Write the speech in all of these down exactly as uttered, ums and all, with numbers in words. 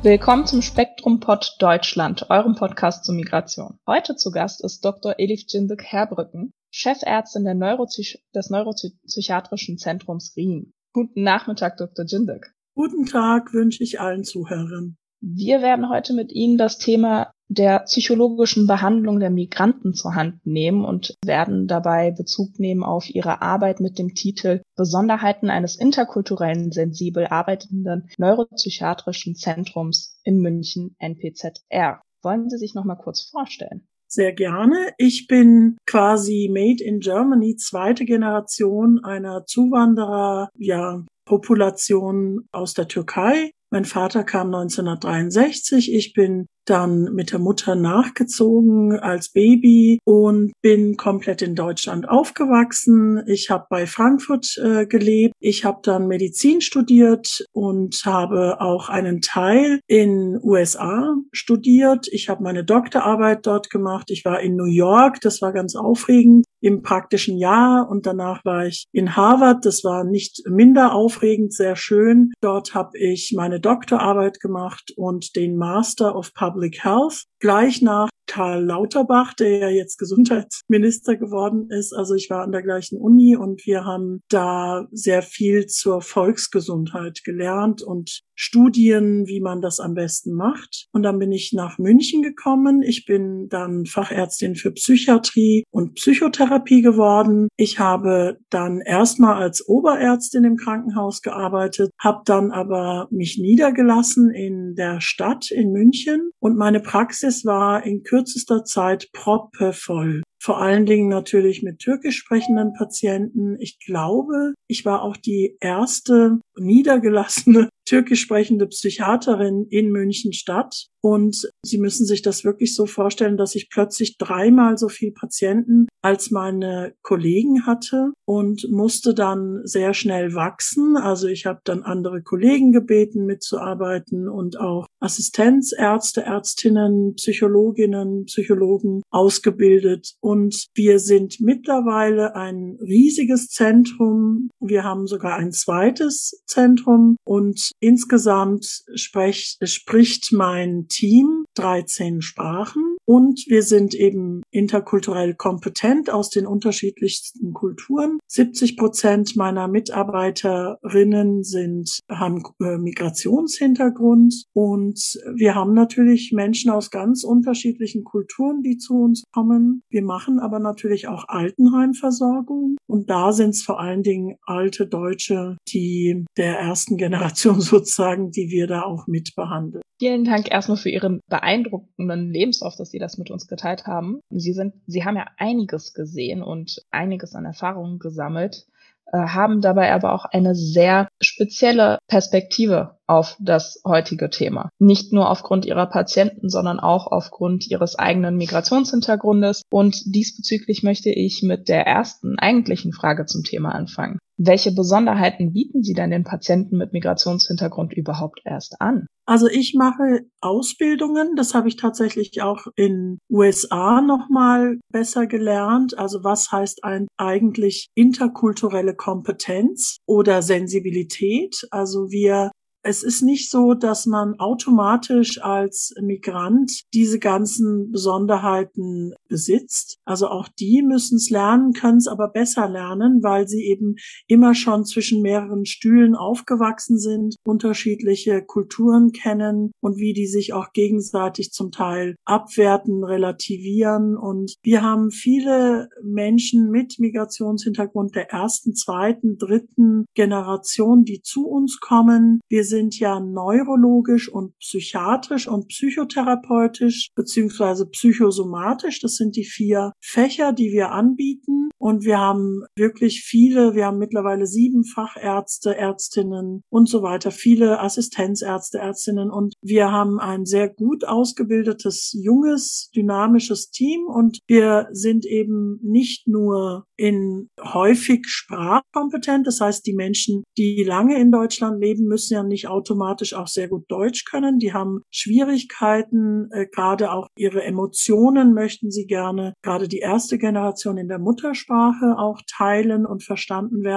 Willkommen zum Spektrum-Pod Deutschland, eurem Podcast zur Migration. Heute zu Gast ist Doktor Elif Cındık Herbrücken, Chefärztin der Neuropsych- des Neuropsychiatrischen Zentrums Riem. Guten Nachmittag, Doktor Cındık. Guten Tag wünsche ich allen Zuhörern. Wir werden heute mit Ihnen das Thema der psychologischen Behandlung der Migranten zur Hand nehmen und werden dabei Bezug nehmen auf Ihre Arbeit mit dem Titel Besonderheiten eines interkulturellen, sensibel arbeitenden Neuropsychiatrischen Zentrums in München, N P Z R. Wollen Sie sich noch mal kurz vorstellen? Sehr gerne. Ich bin quasi Made in Germany, zweite Generation einer Zuwanderer, ja, Population aus der Türkei. Mein Vater kam neunzehnhundertdreiundsechzig. Ich bin dann mit der Mutter nachgezogen als Baby und bin komplett in Deutschland aufgewachsen. Ich habe bei Frankfurt äh, gelebt. Ich habe dann Medizin studiert und habe auch einen Teil in U S A studiert. Ich habe meine Doktorarbeit dort gemacht. Ich war in New York. Das war ganz aufregend im praktischen Jahr. Und danach war ich in Harvard. Das war nicht minder aufregend, sehr schön. Dort habe ich meine Doktorarbeit gemacht und den Master of Public Health. Gleich nach Karl Lauterbach, der ja jetzt Gesundheitsminister geworden ist. Also ich war an der gleichen Uni und wir haben da sehr viel zur Volksgesundheit gelernt und Studien, wie man das am besten macht. Und dann bin ich nach München gekommen. Ich bin dann Fachärztin für Psychiatrie und Psychotherapie geworden. Ich habe dann erstmal als Oberärztin im Krankenhaus gearbeitet, habe dann aber mich niedergelassen in der Stadt in München und meine Praxis war in kürzester Zeit proppevoll. Vor allen Dingen natürlich mit türkisch sprechenden Patienten. Ich glaube, ich war auch die erste niedergelassene türkisch sprechende Psychiaterin in München Stadt. Und Sie müssen sich das wirklich so vorstellen, dass ich plötzlich dreimal so viel Patienten als meine Kollegen hatte und musste dann sehr schnell wachsen. Also ich habe dann andere Kollegen gebeten, mitzuarbeiten und auch Assistenzärzte, Ärztinnen, Psychologinnen, Psychologen ausgebildet. Und wir sind mittlerweile ein riesiges Zentrum. Wir haben sogar ein zweites Zentrum und insgesamt sprech, spricht mein Team dreizehn Sprachen. Und wir sind eben interkulturell kompetent aus den unterschiedlichsten Kulturen. siebzig Prozent meiner Mitarbeiterinnen sind, haben äh, Migrationshintergrund. Und wir haben natürlich Menschen aus ganz unterschiedlichen Kulturen, die zu uns kommen. Wir machen aber natürlich auch Altenheimversorgung. Und da sind es vor allen Dingen alte Deutsche, die der ersten Generation sozusagen, die wir da auch mitbehandeln. Vielen Dank erstmal für Ihren beeindruckenden Lebenslauf, dass Sie das mit uns geteilt haben. Sie sind, Sie haben ja einiges gesehen und einiges an Erfahrungen gesammelt, äh, haben dabei aber auch eine sehr spezielle Perspektive auf das heutige Thema. Nicht nur aufgrund Ihrer Patienten, sondern auch aufgrund Ihres eigenen Migrationshintergrundes. Und diesbezüglich möchte ich mit der ersten eigentlichen Frage zum Thema anfangen. Welche Besonderheiten bieten Sie denn den Patienten mit Migrationshintergrund überhaupt erst an? Also ich mache Ausbildungen, das habe ich tatsächlich auch in U S A nochmal besser gelernt. Also was heißt ein, eigentlich interkulturelle Kompetenz oder Sensibilität? Also wir Es ist nicht so, dass man automatisch als Migrant diese ganzen Besonderheiten besitzt. Also auch die müssen es lernen, können es aber besser lernen, weil sie eben immer schon zwischen mehreren Stühlen aufgewachsen sind, unterschiedliche Kulturen kennen und wie die sich auch gegenseitig zum Teil abwerten, relativieren. Und wir haben viele Menschen mit Migrationshintergrund der ersten, zweiten, dritten Generation, die zu uns kommen. Wir sind ja neurologisch und psychiatrisch und psychotherapeutisch beziehungsweise psychosomatisch. Das sind die vier Fächer, die wir anbieten. Und wir haben wirklich viele, wir haben mittlerweile sieben Fachärzte, Ärztinnen und so weiter, viele Assistenzärzte, Ärztinnen. Und wir haben ein sehr gut ausgebildetes, junges, dynamisches Team. Und wir sind eben nicht nur in häufig sprachkompetent. Das heißt, die Menschen, die lange in Deutschland leben, müssen ja nicht automatisch auch sehr gut Deutsch können. Die haben Schwierigkeiten, äh, gerade auch ihre Emotionen möchten sie gerne, gerade die erste Generation in der Muttersprache auch teilen und verstanden werden.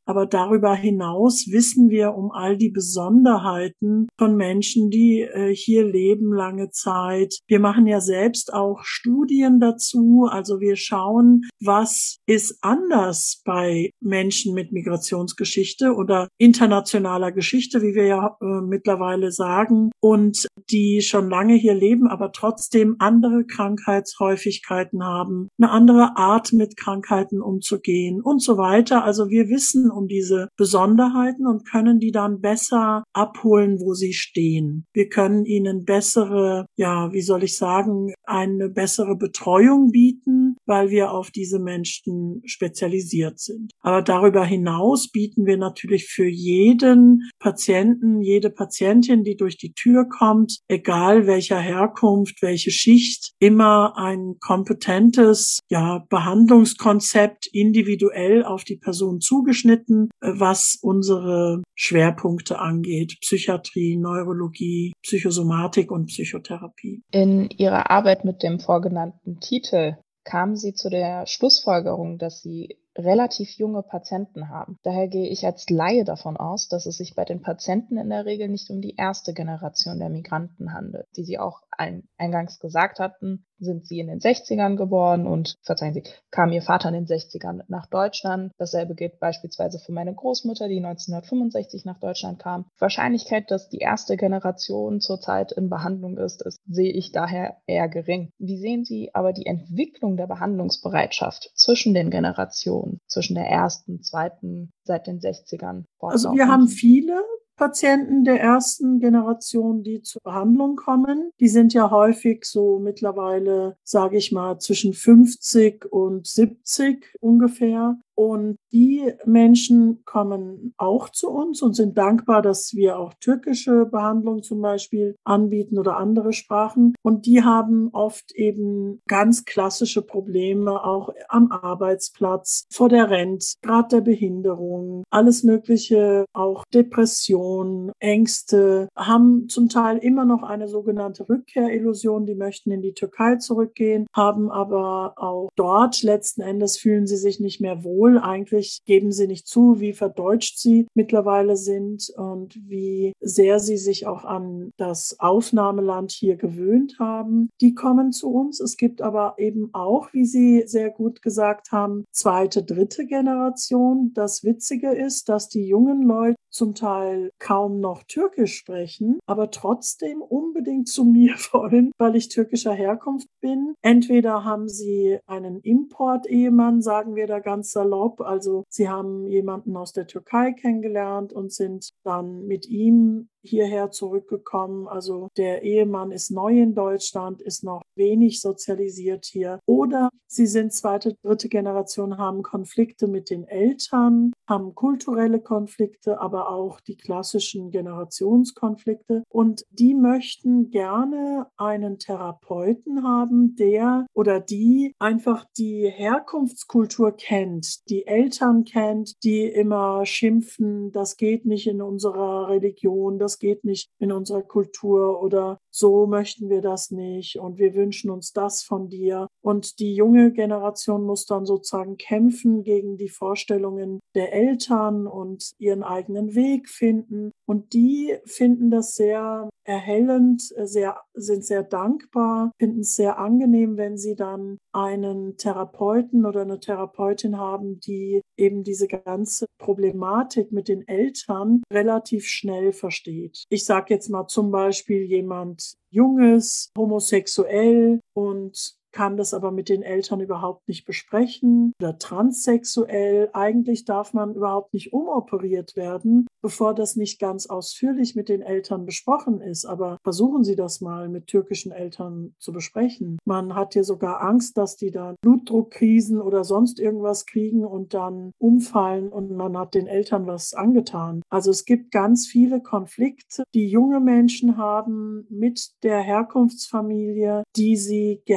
Aber darüber hinaus wissen wir um all die Besonderheiten von Menschen, die äh, hier leben lange Zeit. Wir machen ja selbst auch Studien dazu. Also wir schauen, was ist anders bei Menschen mit Migrationsgeschichte oder internationaler Geschichte, wie wir ja äh, mittlerweile sagen, und die schon lange hier leben, aber trotzdem andere Krankheitshäufigkeiten haben, eine andere Art mit Krankheiten umzugehen und so weiter. Also wir wissen um diese Besonderheiten und können die dann besser abholen, wo sie stehen. Wir können ihnen bessere, ja, wie soll ich sagen, eine bessere Betreuung bieten, weil wir auf diese Menschen spezialisiert sind. Aber darüber hinaus bieten wir natürlich für jeden Patienten, jede Patientin, die durch die Tür kommt, egal welcher Herkunft, welche Schicht, immer ein kompetentes, ja, Behandlungskonzept individuell auf die Person zugeschnitten, was unsere Schwerpunkte angeht: Psychiatrie, Neurologie, Psychosomatik und Psychotherapie. In Ihrer Arbeit mit dem vorgenannten Titel kamen Sie zu der Schlussfolgerung, dass Sie relativ junge Patienten haben. Daher gehe ich als Laie davon aus, dass es sich bei den Patienten in der Regel nicht um die erste Generation der Migranten handelt. Wie Sie auch ein, eingangs gesagt hatten, sind Sie in den sechzigern geboren und, verzeihen Sie, kam Ihr Vater in den sechzigern nach Deutschland. Dasselbe gilt beispielsweise für meine Großmutter, die neunzehnhundertfünfundsechzig nach Deutschland kam. Die Wahrscheinlichkeit, dass die erste Generation zurzeit in Behandlung ist, ist, sehe ich daher eher gering. Wie sehen Sie aber die Entwicklung der Behandlungsbereitschaft zwischen den Generationen, zwischen der ersten, zweiten, seit den sechzigern Also wir fortlaufend? haben viele Patienten der ersten Generation, die zur Behandlung kommen. Die sind ja häufig so mittlerweile, sage ich mal, zwischen fünfzig und siebzig ungefähr. Und die Menschen kommen auch zu uns und sind dankbar, dass wir auch türkische Behandlung zum Beispiel anbieten oder andere Sprachen. Und die haben oft eben ganz klassische Probleme, auch am Arbeitsplatz, vor der Rente, Grad der Behinderung, alles Mögliche, auch Depression, Ängste, haben zum Teil immer noch eine sogenannte Rückkehrillusion. Die möchten in die Türkei zurückgehen, haben aber auch dort letzten Endes fühlen sie sich nicht mehr wohl. Eigentlich geben sie nicht zu, wie verdeutscht sie mittlerweile sind und wie sehr sie sich auch an das Aufnahmeland hier gewöhnt haben. Die kommen zu uns. Es gibt aber eben auch, wie Sie sehr gut gesagt haben, zweite, dritte Generation. Das Witzige ist, dass die jungen Leute zum Teil kaum noch Türkisch sprechen, aber trotzdem unbedingt zu mir wollen, weil ich türkischer Herkunft bin. Entweder haben sie einen Import-Ehemann, sagen wir da ganz salopp, also sie haben jemanden aus der Türkei kennengelernt und sind dann mit ihm hierher zurückgekommen. Also der Ehemann ist neu in Deutschland, ist noch wenig sozialisiert hier. Oder sie sind zweite, dritte Generation, haben Konflikte mit den Eltern, haben kulturelle Konflikte, aber auch die klassischen Generationskonflikte. Und die möchten gerne einen Therapeuten haben, der oder die einfach die Herkunftskultur kennt, die Eltern kennt, die immer schimpfen, das geht nicht in unserer Religion, das geht nicht in unserer Kultur oder so möchten wir das nicht und wir wünschen uns das von dir. Und die junge Generation muss dann sozusagen kämpfen gegen die Vorstellungen der Eltern und ihren eigenen Weg finden. Und die finden das sehr erhellend, sehr, sind sehr dankbar, finden es sehr angenehm, wenn sie dann einen Therapeuten oder eine Therapeutin haben, die eben diese ganze Problematik mit den Eltern relativ schnell versteht. Ich sage jetzt mal zum Beispiel jemand Junges, homosexuell und kann das aber mit den Eltern überhaupt nicht besprechen oder transsexuell. Eigentlich darf man überhaupt nicht umoperiert werden, bevor das nicht ganz ausführlich mit den Eltern besprochen ist. Aber versuchen Sie das mal mit türkischen Eltern zu besprechen. Man hat hier sogar Angst, dass die dann Blutdruckkrisen oder sonst irgendwas kriegen und dann umfallen und man hat den Eltern was angetan. Also es gibt ganz viele Konflikte, die junge Menschen haben mit der Herkunftsfamilie, die sie gerne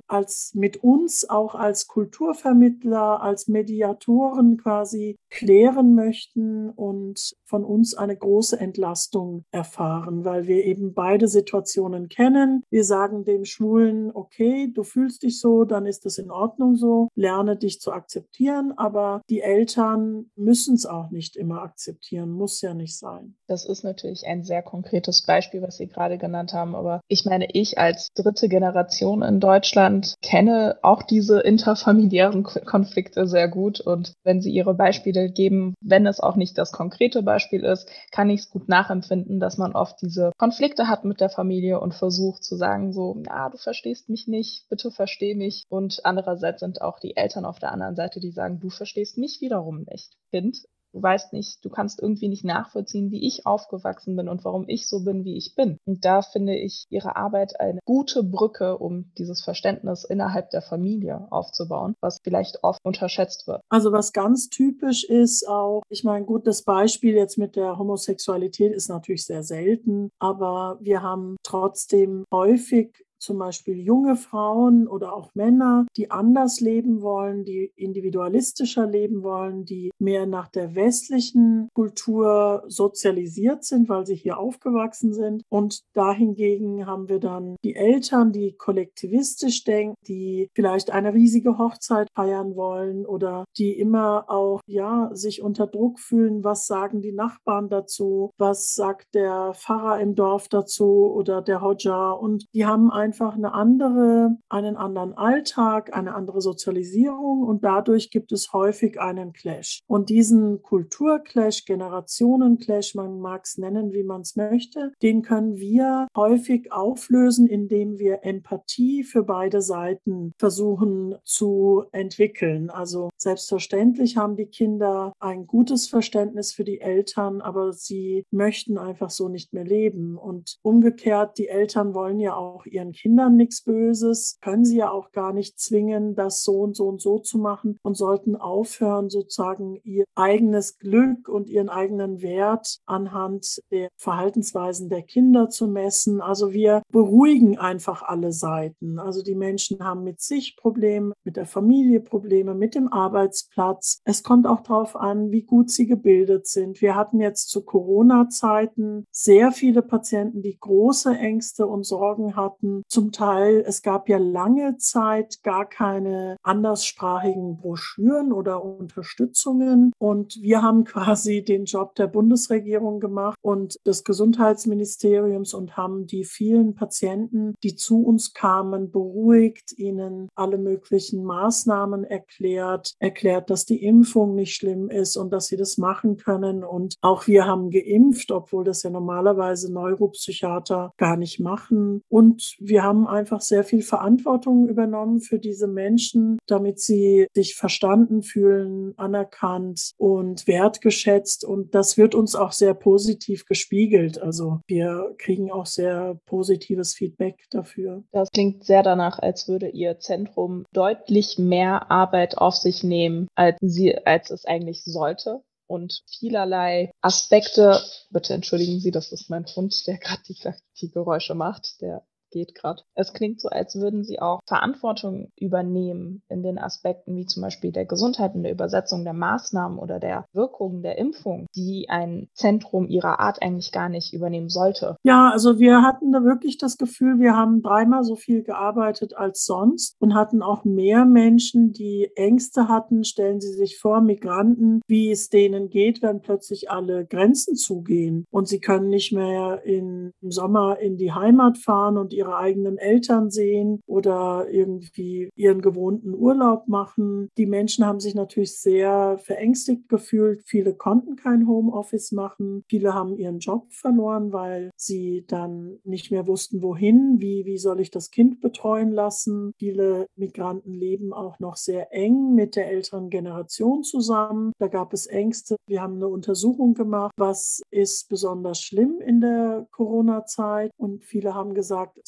als mit uns auch als Kulturvermittler, als Mediatoren quasi klären möchten und von uns eine große Entlastung erfahren, weil wir eben beide Situationen kennen. Wir sagen dem Schwulen, okay, du fühlst dich so, dann ist es in Ordnung so, lerne dich zu akzeptieren, aber die Eltern müssen es auch nicht immer akzeptieren, muss ja nicht sein. Das ist natürlich ein sehr konkretes Beispiel, was Sie gerade genannt haben, aber ich meine, ich als dritte Generation in Deutschland kenne auch diese interfamiliären K- Konflikte sehr gut, und wenn Sie Ihre Beispiele geben, wenn es auch nicht das konkrete Beispiel ist, kann ich es gut nachempfinden, dass man oft diese Konflikte hat mit der Familie und versucht zu sagen so, na, du verstehst mich nicht, bitte versteh mich. Und andererseits sind auch die Eltern auf der anderen Seite, die sagen, du verstehst mich wiederum nicht, Kind. Du weißt nicht, du kannst irgendwie nicht nachvollziehen, wie ich aufgewachsen bin und warum ich so bin, wie ich bin. Und da finde ich Ihre Arbeit eine gute Brücke, um dieses Verständnis innerhalb der Familie aufzubauen, was vielleicht oft unterschätzt wird. Also was ganz typisch ist auch, ich meine, gut, das Beispiel jetzt mit der Homosexualität ist natürlich sehr selten, aber wir haben trotzdem häufig zum Beispiel junge Frauen oder auch Männer, die anders leben wollen, die individualistischer leben wollen, die mehr nach der westlichen Kultur sozialisiert sind, weil sie hier aufgewachsen sind. Und dahingegen haben wir dann die Eltern, die kollektivistisch denken, die vielleicht eine riesige Hochzeit feiern wollen oder die immer auch, ja, sich unter Druck fühlen. Was sagen die Nachbarn dazu? Was sagt der Pfarrer im Dorf dazu oder der Hodja? Und die haben einfach eine andere, einen anderen Alltag, eine andere Sozialisierung, und dadurch gibt es häufig einen Clash. Und diesen Kulturclash, Generationenclash, man mag es nennen, wie man es möchte, den können wir häufig auflösen, indem wir Empathie für beide Seiten versuchen zu entwickeln. Also selbstverständlich haben die Kinder ein gutes Verständnis für die Eltern, aber sie möchten einfach so nicht mehr leben. Und umgekehrt, die Eltern wollen ja auch ihren Kindern nichts Böses, können sie ja auch gar nicht zwingen, das so und so und so zu machen, und sollten aufhören, sozusagen ihr eigenes Glück und ihren eigenen Wert anhand der Verhaltensweisen der Kinder zu messen. Also wir beruhigen einfach alle Seiten. Also die Menschen haben mit sich Probleme, mit der Familie Probleme, mit dem Arbeitsplatz. Es kommt auch darauf an, wie gut sie gebildet sind. Wir hatten jetzt zu Corona-Zeiten sehr viele Patienten, die große Ängste und Sorgen hatten. Zum Teil, es gab ja lange Zeit gar keine anderssprachigen Broschüren oder Unterstützungen. Und wir haben quasi den Job der Bundesregierung gemacht und des Gesundheitsministeriums und haben die vielen Patienten, die zu uns kamen, beruhigt, ihnen alle möglichen Maßnahmen erklärt, erklärt, dass die Impfung nicht schlimm ist und dass sie das machen können. Und auch wir haben geimpft, obwohl das ja normalerweise Neuropsychiater gar nicht machen. Und wir haben einfach sehr viel Verantwortung übernommen für diese Menschen, damit sie sich verstanden fühlen, anerkannt und wertgeschätzt. Und das wird uns auch sehr positiv gespiegelt. Also wir kriegen auch sehr positives Feedback dafür. Das klingt sehr danach, als würde Ihr Zentrum deutlich mehr Arbeit auf sich nehmen, als sie, als es eigentlich sollte. Und vielerlei Aspekte, bitte entschuldigen Sie, das ist mein Hund, der gerade die, die Geräusche macht, der geht gerade. Es klingt so, als würden Sie auch Verantwortung übernehmen in den Aspekten wie zum Beispiel der Gesundheit und der Übersetzung der Maßnahmen oder der Wirkung der Impfung, die ein Zentrum Ihrer Art eigentlich gar nicht übernehmen sollte. Ja, also wir hatten da wirklich das Gefühl, wir haben dreimal so viel gearbeitet als sonst und hatten auch mehr Menschen, die Ängste hatten. Stellen Sie sich vor, Migranten, wie es denen geht, wenn plötzlich alle Grenzen zugehen und sie können nicht mehr in, im Sommer in die Heimat fahren und ihre eigenen Eltern sehen oder irgendwie ihren gewohnten Urlaub machen. Die Menschen haben sich natürlich sehr verängstigt gefühlt. Viele konnten kein Homeoffice machen. Viele haben ihren Job verloren, weil sie dann nicht mehr wussten, wohin, wie, wie soll ich das Kind betreuen lassen. Viele Migranten leben auch noch sehr eng mit der älteren Generation zusammen. Da gab es Ängste. Wir haben eine Untersuchung gemacht, was ist besonders schlimm in der Corona-Zeit. Und viele haben gesagt,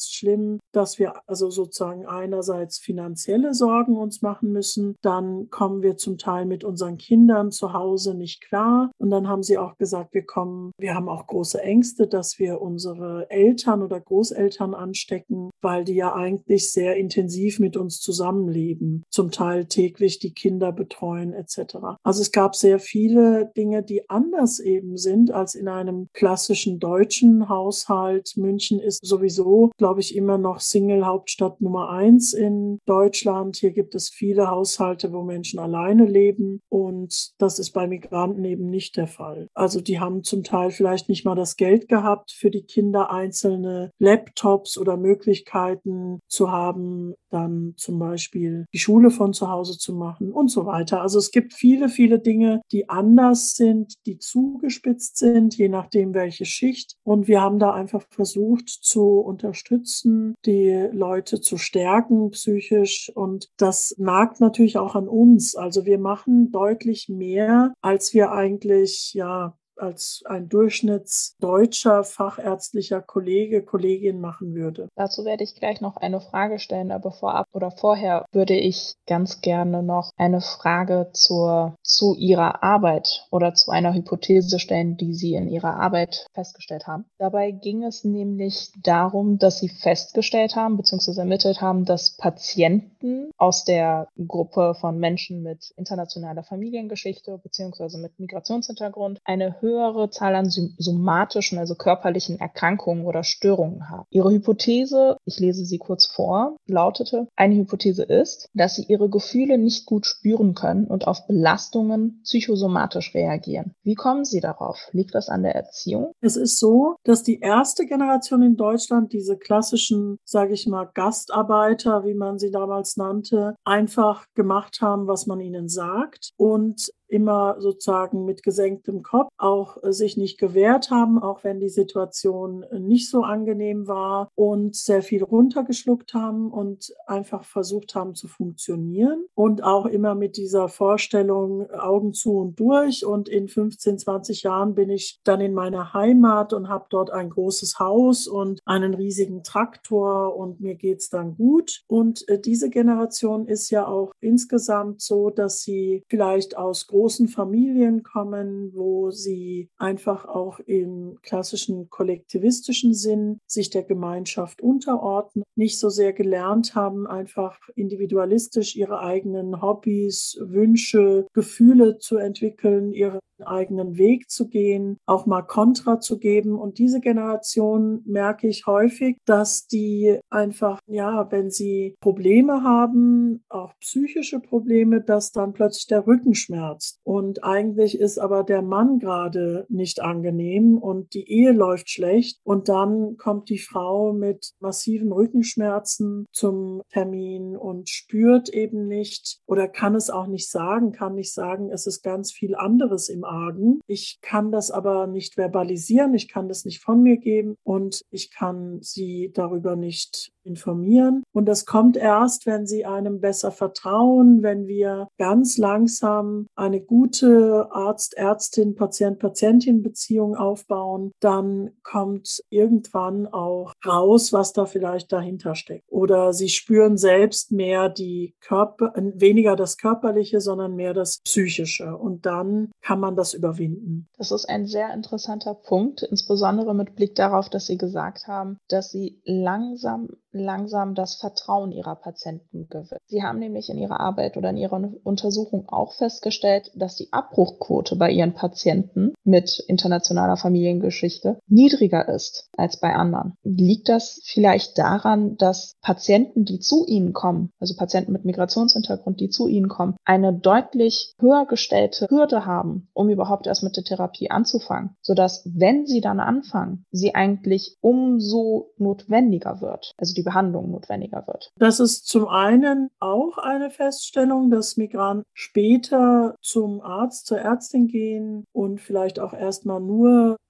jetzt schlimm, dass wir also sozusagen einerseits finanzielle Sorgen uns machen müssen, dann kommen wir zum Teil mit unseren Kindern zu Hause nicht klar. Und dann haben sie auch gesagt, wir kommen, wir haben auch große Ängste, dass wir unsere Eltern oder Großeltern anstecken, weil die ja eigentlich sehr intensiv mit uns zusammenleben, zum Teil täglich die Kinder betreuen et cetera. Also es gab sehr viele Dinge, die anders eben sind als in einem klassischen deutschen Haushalt. München ist sowieso, glaube ich, immer noch Single-Hauptstadt Nummer eins in Deutschland. Hier gibt es viele Haushalte, wo Menschen alleine leben, und das ist bei Migranten eben nicht der Fall. Also die haben zum Teil vielleicht nicht mal das Geld gehabt, für die Kinder einzelne Laptops oder Möglichkeiten zu haben, dann zum Beispiel die Schule von zu Hause zu machen und so weiter. Also es gibt viele, viele Dinge, die anders sind, die zugespitzt sind, je nachdem welche Schicht. Und wir haben da einfach versucht zu unterstützen, die Leute zu stärken psychisch. Und das nagt natürlich auch an uns. Also wir machen deutlich mehr, als wir eigentlich, ja, als ein durchschnittsdeutscher fachärztlicher Kollege, Kollegin machen würde. Dazu werde ich gleich noch eine Frage stellen, aber vorab oder vorher würde ich ganz gerne noch eine Frage zur, zu Ihrer Arbeit oder zu einer Hypothese stellen, die Sie in Ihrer Arbeit festgestellt haben. Dabei ging es nämlich darum, dass Sie festgestellt haben bzw. ermittelt haben, dass Patienten aus der Gruppe von Menschen mit internationaler Familiengeschichte bzw. mit Migrationshintergrund eine höhere Zahl an somatischen, also körperlichen Erkrankungen oder Störungen haben. Ihre Hypothese, ich lese sie kurz vor, lautete: Eine Hypothese ist, dass sie ihre Gefühle nicht gut spüren können und auf Belastungen psychosomatisch reagieren. Wie kommen Sie darauf? Liegt das an der Erziehung? Es ist so, dass die erste Generation in Deutschland, diese klassischen, sage ich mal, Gastarbeiter, wie man sie damals nannte, einfach gemacht haben, was man ihnen sagt, und immer sozusagen mit gesenktem Kopf auch äh, sich nicht gewehrt haben, auch wenn die Situation äh, nicht so angenehm war, und sehr viel runtergeschluckt haben und einfach versucht haben zu funktionieren, und auch immer mit dieser Vorstellung äh, Augen zu und durch, und in fünfzehn, zwanzig Jahren bin ich dann in meiner Heimat und habe dort ein großes Haus und einen riesigen Traktor und mir geht's dann gut. Und äh, diese Generation ist ja auch insgesamt so, dass sie vielleicht aus großen Familien kommen, wo sie einfach auch im klassischen kollektivistischen Sinn sich der Gemeinschaft unterordnen, nicht so sehr gelernt haben, einfach individualistisch ihre eigenen Hobbys, Wünsche, Gefühle zu entwickeln, ihre eigenen Weg zu gehen, auch mal Kontra zu geben. Und diese Generation merke ich häufig, dass die einfach, ja, wenn sie Probleme haben, auch psychische Probleme, dass dann plötzlich der Rücken schmerzt. Und eigentlich ist aber der Mann gerade nicht angenehm und die Ehe läuft schlecht. Und dann kommt die Frau mit massiven Rückenschmerzen zum Termin und spürt eben nicht oder kann es auch nicht sagen, kann nicht sagen, es ist ganz viel anderes im Argen. Ich kann das aber nicht verbalisieren, ich kann das nicht von mir geben und ich kann sie darüber nicht informieren. Und das kommt erst, wenn sie einem besser vertrauen, wenn wir ganz langsam eine gute Arzt-Ärztin, Patient-Patientin-Beziehung aufbauen, dann kommt irgendwann auch raus, was da vielleicht dahinter steckt. Oder sie spüren selbst mehr die Körper, weniger das Körperliche, sondern mehr das Psychische. Und dann kann man das überwinden. Das ist ein sehr interessanter Punkt, insbesondere mit Blick darauf, dass Sie gesagt haben, dass Sie langsam, langsam das Vertrauen Ihrer Patienten gewinnen. Sie haben nämlich in Ihrer Arbeit oder in Ihrer Untersuchung auch festgestellt, dass die Abbruchquote bei Ihren Patienten mit internationaler Familiengeschichte niedriger ist als bei anderen. Liegt das vielleicht daran, dass Patienten, die zu Ihnen kommen, also Patienten mit Migrationshintergrund, die zu Ihnen kommen, eine deutlich höher gestellte Hürde haben, um überhaupt erst mit der Therapie anzufangen, sodass, wenn sie dann anfangen, sie eigentlich umso notwendiger wird, also die Behandlung notwendiger wird? Das ist zum einen auch eine Feststellung, dass Migranten später zum Arzt, zur Ärztin gehen und vielleicht auch erstmal nur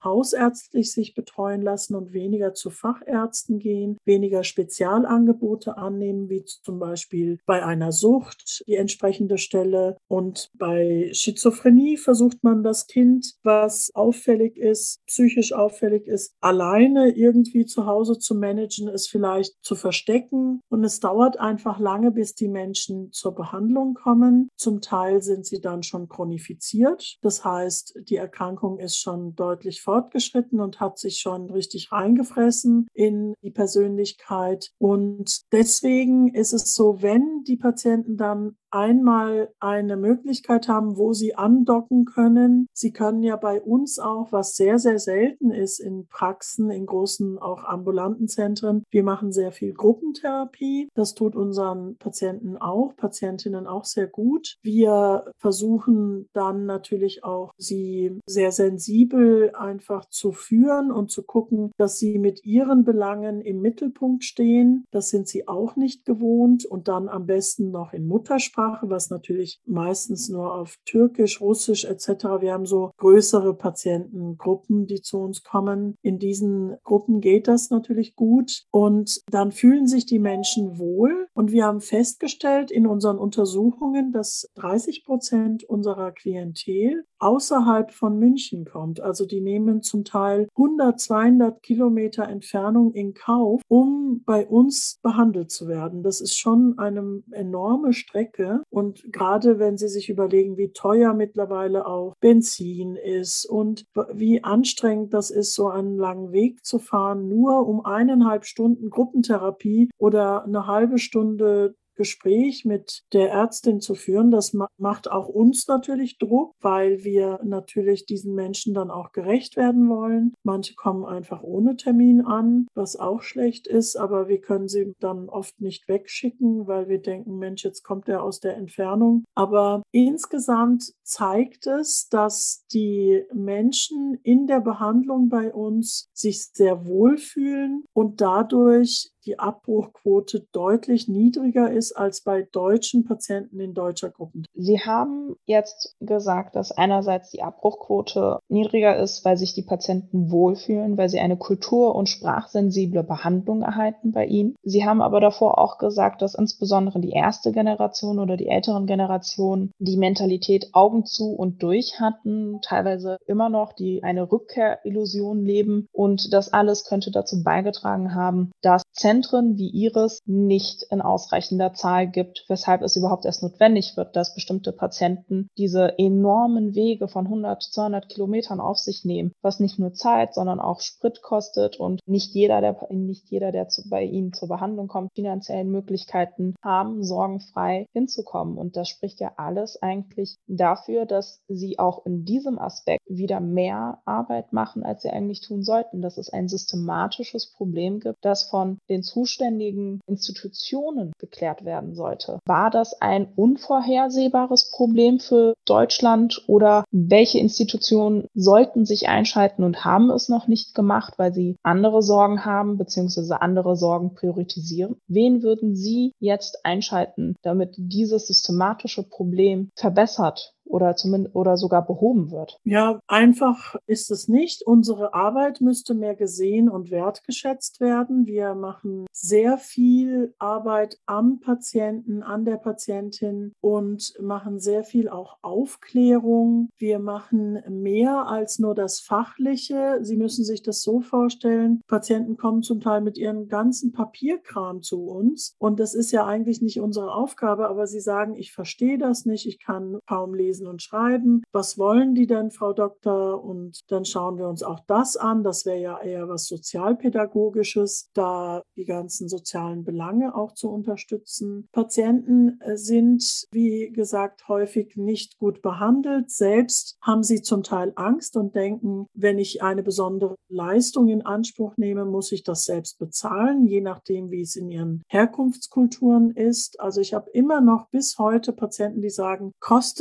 hausärztlich sich betreuen lassen und weniger zu Fachärzten gehen, weniger Spezialangebote annehmen, wie zum Beispiel bei einer Sucht die entsprechende Stelle. Und bei Schizophrenie versucht man das Kind, was auffällig ist, psychisch auffällig ist, alleine irgendwie zu Hause zu managen, es vielleicht zu verstecken. Und es dauert einfach lange, bis die Menschen zur Behandlung kommen. Zum Teil sind sie dann schon chronifiziert. Das heißt, die Erkrankung ist schon deutlich fortgeschritten und hat sich schon richtig reingefressen in die Persönlichkeit. Und deswegen ist es so, wenn die Patienten dann einmal eine Möglichkeit haben, wo sie andocken können. Sie können ja bei uns auch, was sehr, sehr selten ist in Praxen, in großen, auch ambulanten Zentren, wir machen sehr viel Gruppentherapie. Das tut unseren Patienten auch, Patientinnen auch sehr gut. Wir versuchen dann natürlich auch, sie sehr sensibel einfach zu führen und zu gucken, dass sie mit ihren Belangen im Mittelpunkt stehen. Das sind sie auch nicht gewohnt und dann am besten noch in Muttersprache, was natürlich meistens nur auf Türkisch, Russisch et cetera. Wir haben so größere Patientengruppen, die zu uns kommen. In diesen Gruppen geht das natürlich gut und dann fühlen sich die Menschen wohl. Und wir haben festgestellt in unseren Untersuchungen, dass dreißig Prozent unserer Klientel außerhalb von München kommt. Also die nehmen zum Teil hundert, zweihundert Kilometer Entfernung in Kauf, um bei uns behandelt zu werden. Das ist schon eine enorme Strecke. Und gerade wenn Sie sich überlegen, wie teuer mittlerweile auch Benzin ist und wie anstrengend das ist, so einen langen Weg zu fahren, nur um eineinhalb Stunden Gruppentherapie oder eine halbe Stunde Gespräch mit der Ärztin zu führen, das ma- macht auch uns natürlich Druck, weil wir natürlich diesen Menschen dann auch gerecht werden wollen. Manche kommen einfach ohne Termin an, was auch schlecht ist, aber wir können sie dann oft nicht wegschicken, weil wir denken, Mensch, jetzt kommt er aus der Entfernung. Aber insgesamt zeigt es, dass die Menschen in der Behandlung bei uns sich sehr wohlfühlen und dadurch die Abbruchquote deutlich niedriger ist als bei deutschen Patienten in deutscher Gruppe. Sie haben jetzt gesagt, dass einerseits die Abbruchquote niedriger ist, weil sich die Patienten wohlfühlen, weil sie eine kultur- und sprachsensible Behandlung erhalten bei Ihnen. Sie haben aber davor auch gesagt, dass insbesondere die erste Generation oder die älteren Generationen die Mentalität Augen zu und durch hatten, teilweise immer noch, die eine Rückkehrillusion leben. Und das alles könnte dazu beigetragen haben, dass Zentren wie Ihres nicht in ausreichender Zahl gibt, weshalb es überhaupt erst notwendig wird, dass bestimmte Patienten diese enormen Wege von hundert, zweihundert Kilometern auf sich nehmen, was nicht nur Zeit, sondern auch Sprit kostet und nicht jeder, der, nicht jeder, der zu, bei Ihnen zur Behandlung kommt, finanziellen Möglichkeiten haben, sorgenfrei hinzukommen. Und das spricht ja alles eigentlich dafür, dass Sie auch in diesem Aspekt wieder mehr Arbeit machen, als Sie eigentlich tun sollten, dass es ein systematisches Problem gibt, das von den zuständigen Institutionen geklärt werden sollte. War das ein unvorhersehbares Problem für Deutschland oder welche Institutionen sollten sich einschalten und haben es noch nicht gemacht, weil sie andere Sorgen haben bzw. andere Sorgen priorisieren? Wen würden Sie jetzt einschalten, damit dieses systematische Problem verbessert oder zumindest oder sogar behoben wird? Ja, einfach ist es nicht. Unsere Arbeit müsste mehr gesehen und wertgeschätzt werden. Wir machen sehr viel Arbeit am Patienten, an der Patientin und machen sehr viel auch Aufklärung. Wir machen mehr als nur das Fachliche. Sie müssen sich das so vorstellen, Patienten kommen zum Teil mit ihrem ganzen Papierkram zu uns und das ist ja eigentlich nicht unsere Aufgabe, aber sie sagen, ich verstehe das nicht, ich kann kaum lesen und schreiben. Was wollen die denn, Frau Doktor? Und dann schauen wir uns auch das an. Das wäre ja eher was Sozialpädagogisches, da die ganzen sozialen Belange auch zu unterstützen. Patienten sind, wie gesagt, häufig nicht gut behandelt. Selbst haben sie zum Teil Angst und denken, wenn ich eine besondere Leistung in Anspruch nehme, muss ich das selbst bezahlen, je nachdem, wie es in ihren Herkunftskulturen ist. Also ich habe immer noch bis heute Patienten, die sagen, kostet Psychologie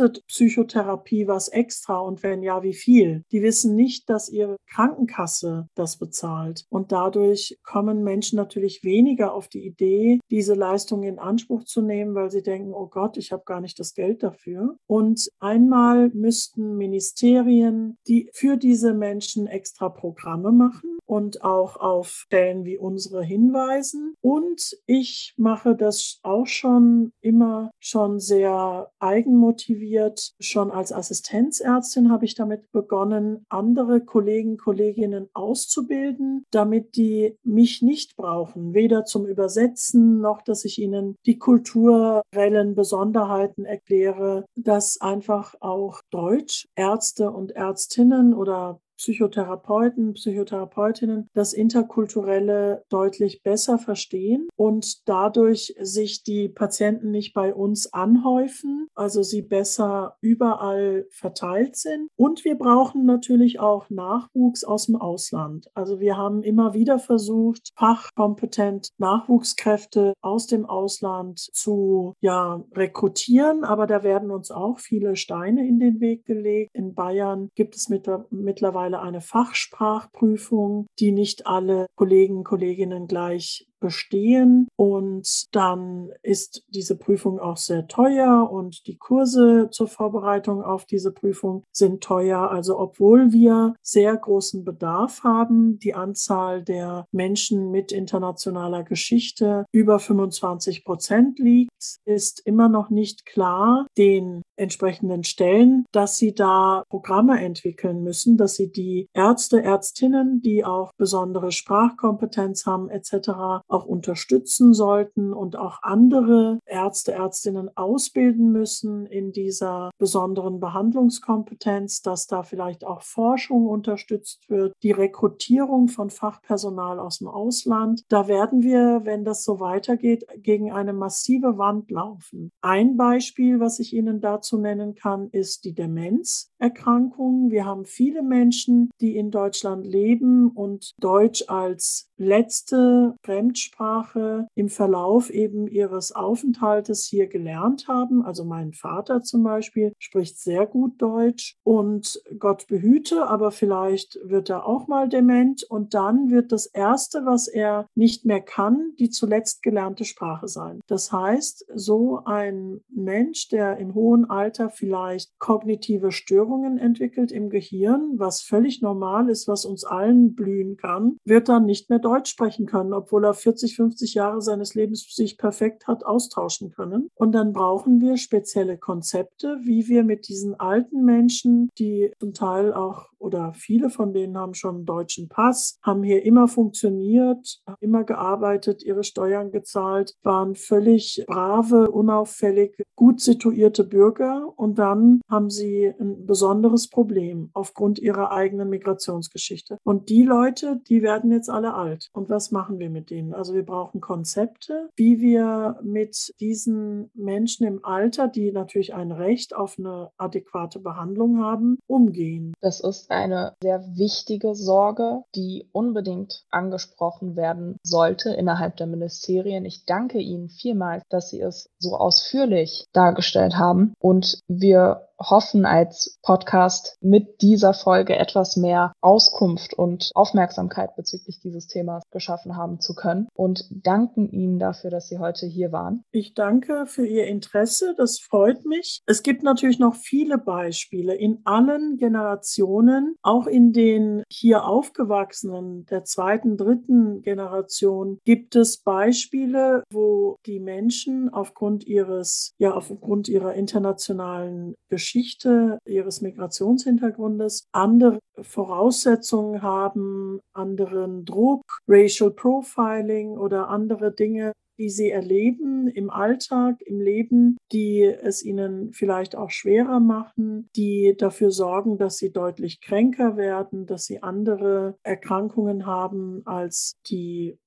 Psychotherapie was extra und wenn ja, wie viel? Die wissen nicht, dass ihre Krankenkasse das bezahlt. Und dadurch kommen Menschen natürlich weniger auf die Idee, diese Leistung in Anspruch zu nehmen, weil sie denken, oh Gott, ich habe gar nicht das Geld dafür. Und einmal müssten Ministerien, die für diese Menschen extra Programme machen und auch auf Stellen wie unsere hinweisen. Und ich mache das auch schon immer schon sehr eigenmotiviert. Schon als Assistenzärztin habe ich damit begonnen, andere Kollegen, Kolleginnen auszubilden, damit die mich nicht brauchen, weder zum Übersetzen noch, dass ich ihnen die kulturellen Besonderheiten erkläre, dass einfach auch Deutsch, Ärzte und Ärztinnen oder Psychotherapeuten, Psychotherapeutinnen das Interkulturelle deutlich besser verstehen und dadurch sich die Patienten nicht bei uns anhäufen, also sie besser überall verteilt sind. Und wir brauchen natürlich auch Nachwuchs aus dem Ausland. Also wir haben immer wieder versucht, fachkompetent Nachwuchskräfte aus dem Ausland zu ja, rekrutieren, aber da werden uns auch viele Steine in den Weg gelegt. In Bayern gibt es mit, mittlerweile eine Fachsprachprüfung, die nicht alle Kollegen, Kolleginnen gleich bestehen. Und dann ist diese Prüfung auch sehr teuer und die Kurse zur Vorbereitung auf diese Prüfung sind teuer. Also obwohl wir sehr großen Bedarf haben, die Anzahl der Menschen mit internationaler Geschichte über fünfundzwanzig Prozent liegt, ist immer noch nicht klar den entsprechenden Stellen, dass sie da Programme entwickeln müssen, dass sie die Ärzte, Ärztinnen, die auch besondere Sprachkompetenz haben et cetera, auch unterstützen sollten und auch andere Ärzte, Ärztinnen ausbilden müssen in dieser besonderen Behandlungskompetenz, dass da vielleicht auch Forschung unterstützt wird, die Rekrutierung von Fachpersonal aus dem Ausland. Da werden wir, wenn das so weitergeht, gegen eine massive Wand laufen. Ein Beispiel, was ich Ihnen dazu nennen kann, ist die Demenzerkrankung. Wir haben viele Menschen, die in Deutschland leben und Deutsch als letzte Fremdsprache im Verlauf eben ihres Aufenthaltes hier gelernt haben. Also mein Vater zum Beispiel spricht sehr gut Deutsch und Gott behüte, aber vielleicht wird er auch mal dement und dann wird das Erste, was er nicht mehr kann, die zuletzt gelernte Sprache sein. Das heißt, so ein Mensch, der im hohen Alter vielleicht kognitive Störungen entwickelt im Gehirn, was völlig normal ist, was uns allen blühen kann, wird dann nicht mehr Deutsch sprechen können, obwohl er vierzig, fünfzig Jahre seines Lebens sich perfekt hat austauschen können. Und dann brauchen wir spezielle Konzepte, wie wir mit diesen alten Menschen, die zum Teil auch oder viele von denen haben schon einen deutschen Pass, haben hier immer funktioniert, haben immer gearbeitet, ihre Steuern gezahlt, waren völlig brave, unauffällig, gut situierte Bürger und dann haben sie ein besonderes Problem aufgrund ihrer eigenen Migrationsgeschichte. Und die Leute, die werden jetzt alle alt. Und was machen wir mit denen? Also wir brauchen Konzepte, wie wir mit diesen Menschen im Alter, die natürlich ein Recht auf eine adäquate Behandlung haben, umgehen. Das ist eine sehr wichtige Sorge, die unbedingt angesprochen werden sollte innerhalb der Ministerien. Ich danke Ihnen vielmals, dass Sie es so ausführlich dargestellt haben und wir hoffen als Podcast mit dieser Folge etwas mehr Auskunft und Aufmerksamkeit bezüglich dieses Themas geschaffen haben zu können und danken Ihnen dafür, dass Sie heute hier waren. Ich danke für Ihr Interesse, das freut mich. Es gibt natürlich noch viele Beispiele in allen Generationen, auch in den hier aufgewachsenen, der zweiten, dritten Generation, gibt es Beispiele, wo die Menschen aufgrund ihres, ja, aufgrund ihrer internationalen Geschichte, ihres Migrationshintergrundes andere Voraussetzungen haben, anderen Druck, Racial Profiling oder andere Dinge, die sie erleben im Alltag, im Leben, die es ihnen vielleicht auch schwerer machen, die dafür sorgen, dass sie deutlich kränker werden, dass sie andere Erkrankungen haben als die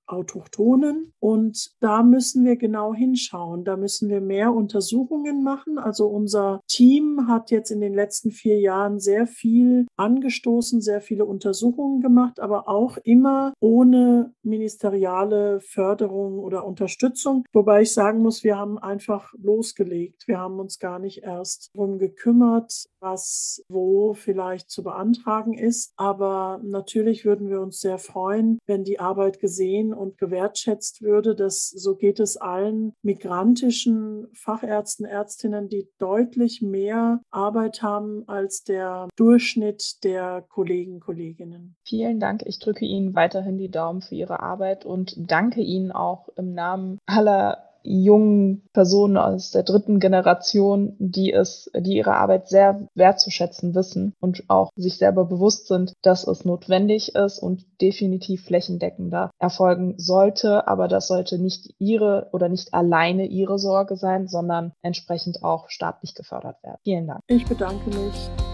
Autochtonen. Und da müssen wir genau hinschauen. Da müssen wir mehr Untersuchungen machen. Also unser Team hat jetzt in den letzten vier Jahren sehr viel angestoßen, sehr viele Untersuchungen gemacht, aber auch immer ohne ministeriale Förderung oder Unterstützung. Wobei ich sagen muss, wir haben einfach losgelegt. Wir haben uns gar nicht erst darum gekümmert, was wo vielleicht zu beantragen ist. Aber natürlich würden wir uns sehr freuen, wenn die Arbeit gesehen und gewertschätzt würde. Das, so geht es allen migrantischen Fachärzten, Ärztinnen, die deutlich mehr Arbeit haben als der Durchschnitt der Kollegen, Kolleginnen. Vielen Dank. Ich drücke Ihnen weiterhin die Daumen für Ihre Arbeit und danke Ihnen auch im Namen aller jungen Personen aus der dritten Generation, die es, die ihre Arbeit sehr wertzuschätzen wissen und auch sich selber bewusst sind, dass es notwendig ist und definitiv flächendeckender erfolgen sollte. Aber das sollte nicht ihre oder nicht alleine ihre Sorge sein, sondern entsprechend auch staatlich gefördert werden. Vielen Dank. Ich bedanke mich.